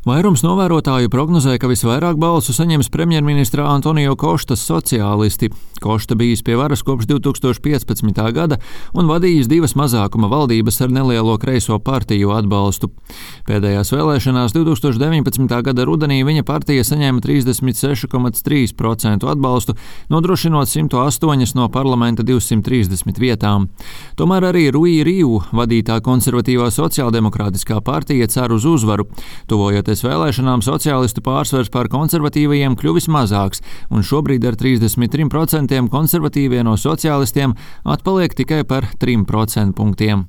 Vairums novērotāju prognozē, ka visvairāk balsu saņems premjerministra Antonio Koštas sociālisti. Košta bijis pie varas kopš 2015. gada un vadījis divas mazākuma valdības ar nelielo kreiso partiju atbalstu. Pēdējās vēlēšanās 2019. gada rudenī viņa partija saņēma 36,3% atbalstu, nodrošinot 108 no parlamenta 230 vietām. Tomēr arī Rui Riu vadītā konservatīvā sociāldemokrātiskā partija cer uz uzvaru. Tuvojoties vēlēšanām, sociālistu pārsvars pār konservatīvajiem kļuvis mazāks, un šobrīd ar 33% konservatīvie no sociālistiem atpaliek tikai par 3% punktiem.